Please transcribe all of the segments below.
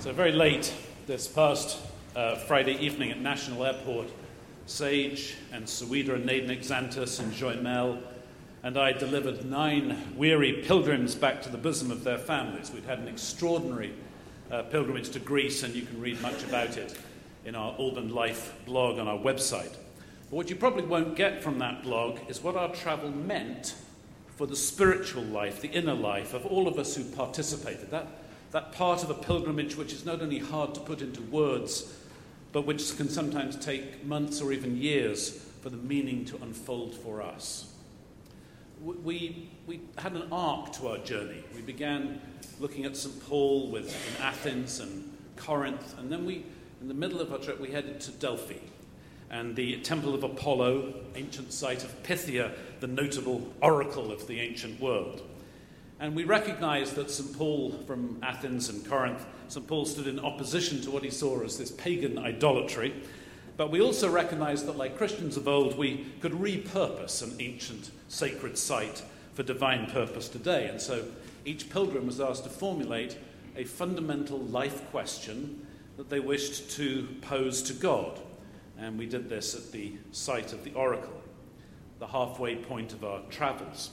So very late this past Friday evening at National Airport, Sage and Suida and Naden Xantus and Joymel and I delivered 9 weary pilgrims back to the bosom of their families. We'd had an extraordinary pilgrimage to Greece, and you can read much about it in our Alban Life blog on our website. But what you probably won't get from that blog is what our travel meant for the spiritual life, the inner life of all of us who participated. That part of a pilgrimage which is not only hard to put into words, but which can sometimes take months or even years for the meaning to unfold for us. We had an arc to our journey. We began looking at St. Paul in Athens and Corinth, and then in the middle of our trip, we headed to Delphi and the Temple of Apollo, ancient site of Pythia, the notable oracle of the ancient world. And we recognized that St. Paul from Athens and Corinth, St. Paul stood in opposition to what he saw as this pagan idolatry. But we also recognized that, like Christians of old, we could repurpose an ancient sacred site for divine purpose today. And so each pilgrim was asked to formulate a fundamental life question that they wished to pose to God. And we did this at the site of the oracle, the halfway point of our travels.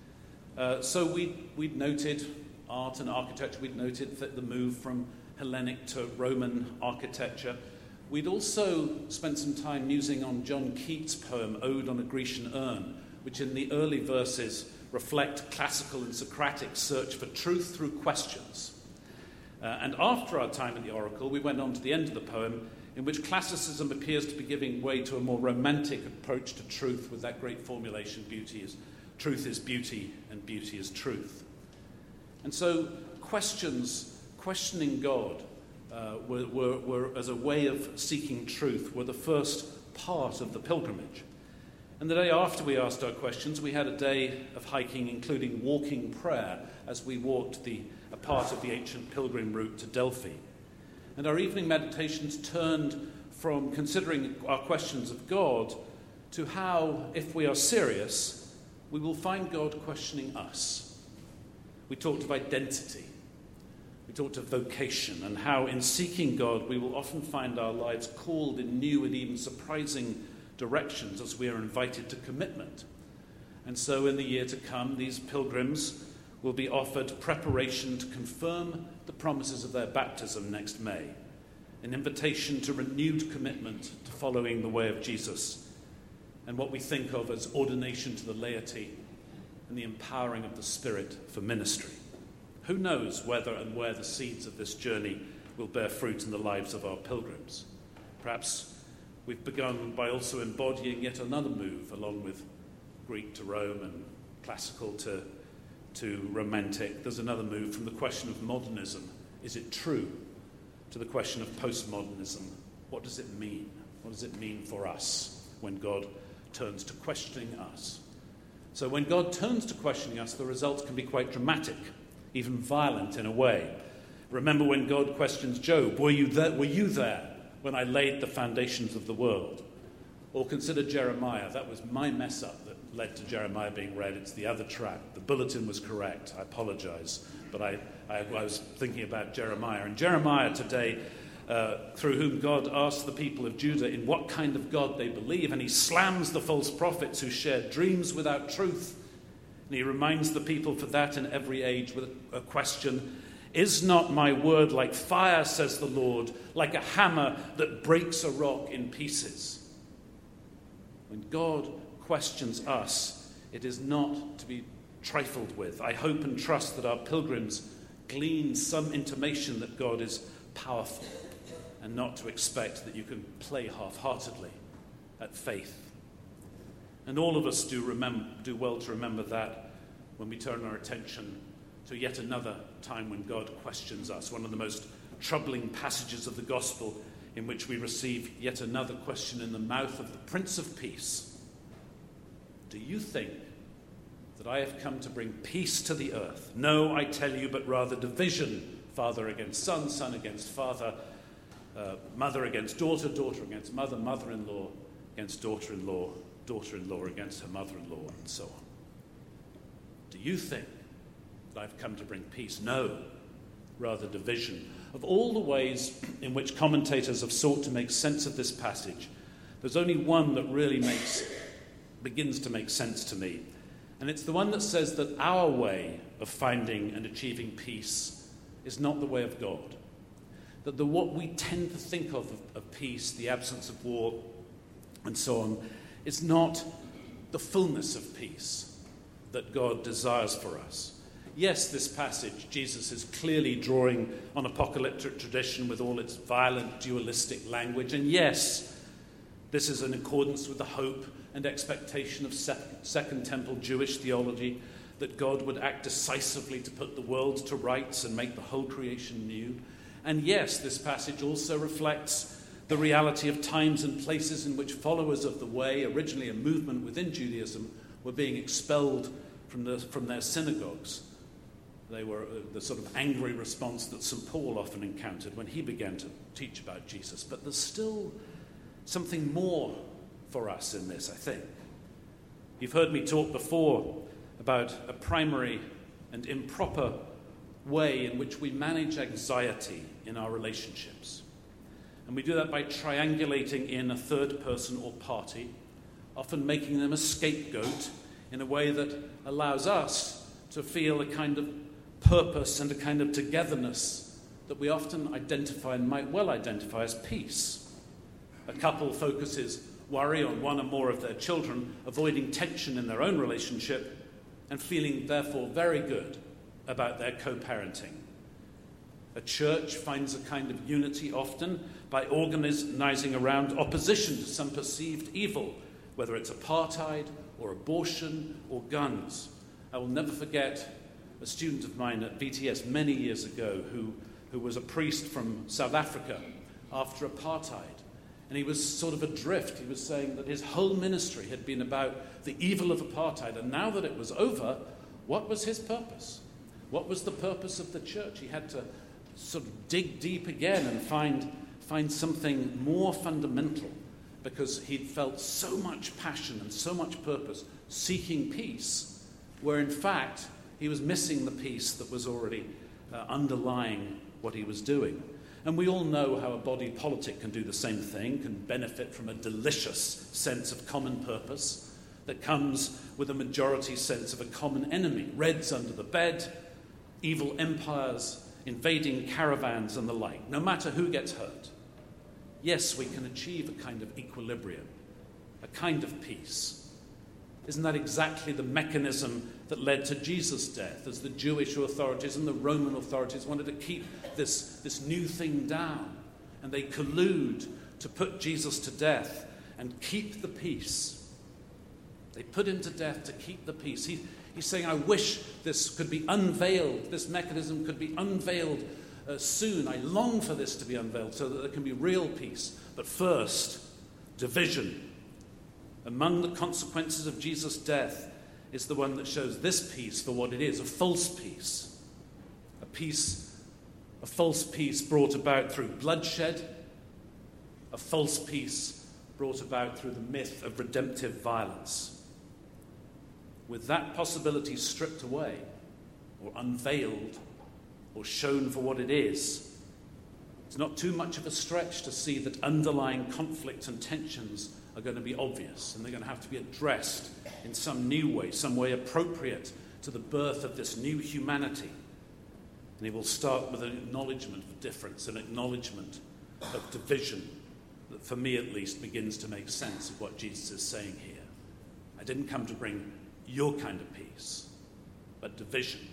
So we'd noted art and architecture. We'd noted that the move from Hellenic to Roman architecture. We'd also spent some time musing on John Keats' poem, Ode on a Grecian Urn, which in the early verses reflect classical and Socratic search for truth through questions. And after our time at the oracle, we went on to the end of the poem, in which classicism appears to be giving way to a more romantic approach to truth with that great formulation, truth is beauty and beauty is truth. And so questioning God were as a way of seeking truth, were the first part of the pilgrimage. And the day after we asked our questions, we had a day of hiking, including walking prayer, as we walked a part of the ancient pilgrim route to Delphi. And our evening meditations turned from considering our questions of God to how, if we are serious, we will find God questioning us. We talked of identity. We talked of vocation and how in seeking God we will often find our lives called in new and even surprising directions as we are invited to commitment. And so in the year to come, these pilgrims will be offered preparation to confirm the promises of their baptism next May, an invitation to renewed commitment to following the way of Jesus, and what we think of as ordination to the laity and the empowering of the Spirit for ministry. Who knows whether and where the seeds of this journey will bear fruit in the lives of our pilgrims? Perhaps we've begun by also embodying yet another move along with Greek to Rome and classical to romantic. There's another move from the question of modernism, is it true, to the question of postmodernism. What does it mean? What does it mean for us when God turns to questioning us? So when God turns to questioning us, the results can be quite dramatic, even violent in a way. Remember when God questions Job, were you there when I laid the foundations of the world? Or consider Jeremiah. That was my mess up that led to Jeremiah being read. It's the other track. The bulletin was correct. I apologize. But I was thinking about Jeremiah. And Jeremiah today, through whom God asks the people of Judah in what kind of God they believe, and he slams the false prophets who share dreams without truth. And he reminds the people for that in every age with a question, is not my word like fire, says the Lord, like a hammer that breaks a rock in pieces? When God questions us, it is not to be trifled with. I hope and trust that our pilgrims glean some intimation that God is powerful, and not to expect that you can play half-heartedly at faith. And all of us do well to remember that when we turn our attention to yet another time when God questions us, one of the most troubling passages of the gospel in which we receive yet another question in the mouth of the Prince of Peace. Do you think that I have come to bring peace to the earth? No, I tell you, but rather division, father against son, son against father, mother against daughter, daughter against mother, mother-in-law against daughter-in-law, daughter-in-law against her mother-in-law, and so on. Do you think that I've come to bring peace? No, rather division. of all the ways in which commentators have sought to make sense of this passage, there's only one that really begins to make sense to me. And it's the one that says that our way of finding and achieving peace is not the way of God. That what we tend to think of peace, the absence of war, and so on, is not the fullness of peace that God desires for us. Yes, this passage, Jesus is clearly drawing on apocalyptic tradition with all its violent, dualistic language. And yes, this is in accordance with the hope and expectation of Second Temple Jewish theology, that God would act decisively to put the world to rights and make the whole creation new. And yes, this passage also reflects the reality of times and places in which followers of the way, originally a movement within Judaism, were being expelled from their synagogues. They were the sort of angry response that St. Paul often encountered when he began to teach about Jesus. But there's still something more for us in this, I think. You've heard me talk before about a primary and improper way in which we manage anxiety in our relationships. And we do that by triangulating in a third person or party, often making them a scapegoat in a way that allows us to feel a kind of purpose and a kind of togetherness that we often identify and might well identify as peace. A couple focuses worry on one or more of their children, avoiding tension in their own relationship, and feeling therefore very good about their co-parenting. A church finds a kind of unity often by organizing around opposition to some perceived evil, whether it's apartheid or abortion or guns. I will never forget a student of mine at VTS many years ago who was a priest from South Africa after apartheid. And he was sort of adrift. He was saying that his whole ministry had been about the evil of apartheid. And now that it was over, what was his purpose? What was the purpose of the church? He had to sort of dig deep again and find something more fundamental, because he'd felt so much passion and so much purpose seeking peace, where in fact he was missing the peace that was already underlying what he was doing. And we all know how a body politic can do the same thing, can benefit from a delicious sense of common purpose that comes with a majority sense of a common enemy. Reds under the bed, evil empires, invading caravans and the like, no matter who gets hurt. Yes, we can achieve a kind of equilibrium, a kind of peace. Isn't that exactly the mechanism that led to Jesus' death, as the Jewish authorities and the Roman authorities wanted to keep this new thing down, and they collude to put Jesus to death and keep the peace. They put him to death to keep the peace. He's saying, I wish this could be unveiled, this mechanism could be unveiled soon. I long for this to be unveiled so that there can be real peace. But first, division. Among the consequences of Jesus' death is the one that shows this peace for what it is, a false peace. A false peace brought about through bloodshed, a false peace brought about through the myth of redemptive violence. With that possibility stripped away, or unveiled, or shown for what it is, it's not too much of a stretch to see that underlying conflicts and tensions are going to be obvious, and they're going to have to be addressed in some new way, some way appropriate to the birth of this new humanity. And he will start with an acknowledgement of difference, an acknowledgement of division that, for me at least, begins to make sense of what Jesus is saying here. I didn't come to bring your kind of peace, but division.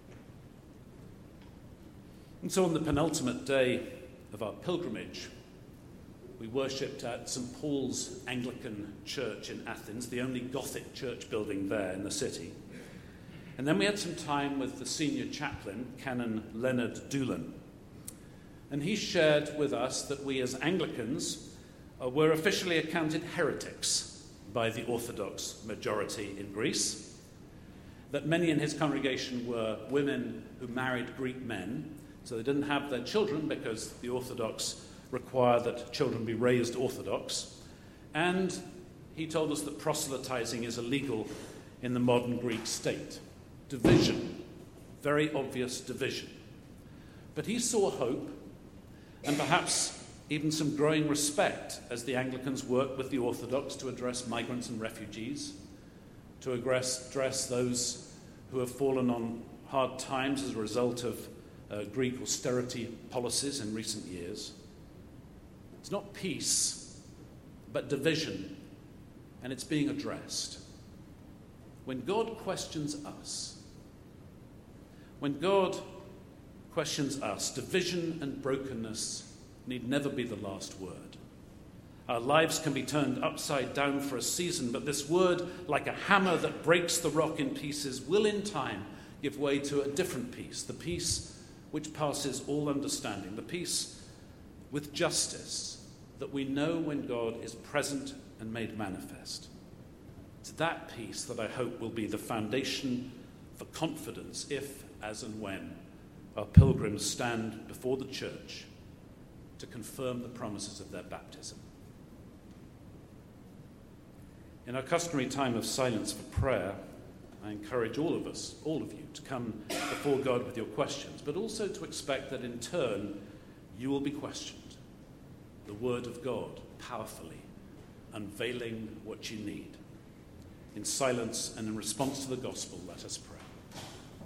And so on the penultimate day of our pilgrimage, we worshipped at St. Paul's Anglican Church in Athens, the only Gothic church building there in the city. And then we had some time with the senior chaplain, Canon Leonard Doolan. And he shared with us that we as Anglicans were officially accounted heretics by the Orthodox majority in Greece, that many in his congregation were women who married Greek men, so they didn't have their children because the Orthodox require that children be raised Orthodox. And he told us that proselytizing is illegal in the modern Greek state. Division, very obvious division. But he saw hope and perhaps even some growing respect as the Anglicans work with the Orthodox to address migrants and refugees, to address those who have fallen on hard times as a result of Greek austerity policies in recent years. It's not peace, but division, and it's being addressed. When God questions us, division and brokenness need never be the last word. Our lives can be turned upside down for a season, but this word, like a hammer that breaks the rock in pieces, will in time give way to a different peace, the peace which passes all understanding, the peace with justice that we know when God is present and made manifest. It's that peace that I hope will be the foundation for confidence if, as and when, our pilgrims stand before the church to confirm the promises of their baptism. In our customary time of silence for prayer, I encourage all of us, all of you, to come before God with your questions, but also to expect that in turn you will be questioned. The Word of God, powerfully unveiling what you need. In silence and in response to the gospel, let us pray.